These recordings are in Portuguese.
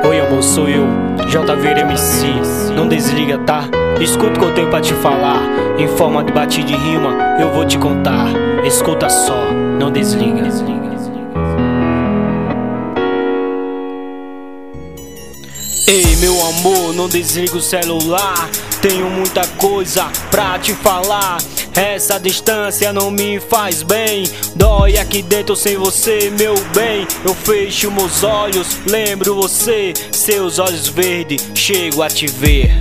Oi amor, sou eu, JVMC. Não desliga, tá? Escuta o que eu tenho pra te falar. Em forma de batida de rima, eu vou te contar. Escuta só, não desliga. Ei meu amor, não desliga o celular. Tenho muita coisa pra te falar. Essa distância não me faz bem. Dói aqui dentro sem você, meu bem. Eu fecho meus olhos, lembro você. Seus olhos verdes, chego a te ver.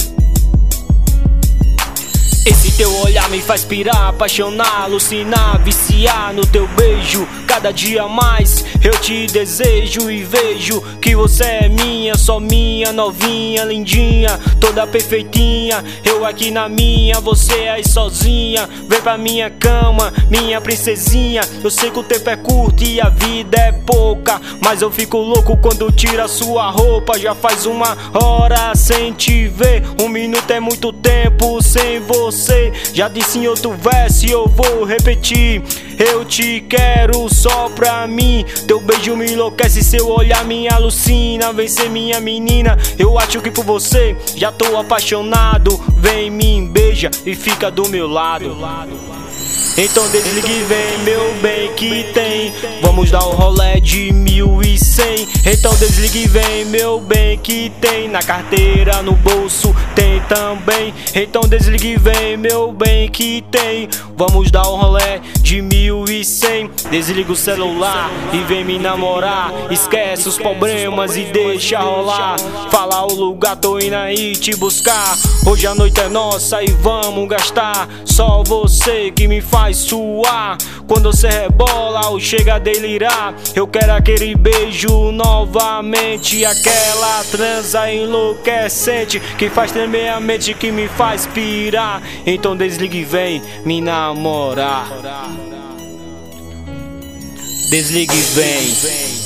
Esse teu olhar me faz pirar, apaixonar, alucinar, viciar no teu beijo. Cada dia mais eu te desejo e vejo que você é minha, só minha, novinha, lindinha, toda perfeitinha. Eu aqui na minha, você aí sozinha. Vem pra minha cama, minha princesinha. Eu sei que o tempo é curto e a vida é pouca, mas eu fico louco quando tira sua roupa. Já faz 1 hora sem te ver, 1 minuto é muito tempo sem você. Já disse em outro verso e eu vou repetir: eu te quero só pra mim. Teu beijo me enlouquece, seu olhar me alucina. Vem ser minha menina, eu acho que por você já tô apaixonado. Vem, me beija e fica do meu lado. Então desliga e vem, meu bem, que tem. Vamos dar um rolê de 1100. Então desliga e vem, meu bem, que tem. Na carteira, no bolso, tem também. Então desliga e vem, meu bem, que tem. Vamos dar um rolê de 1100. Desliga o celular e vem me namorar. Esquece os problemas e deixa rolar. Fala o lugar, tô indo aí te buscar. Hoje a noite é nossa e vamos gastar. Só você que me faz suar. Quando você rebola ou chega a delirar, eu quero aquele beijo novamente. Aquela transa enlouquecente que faz tremer a mente, que me faz pirar. Então desliga e vem me namorar. Desliga e vem.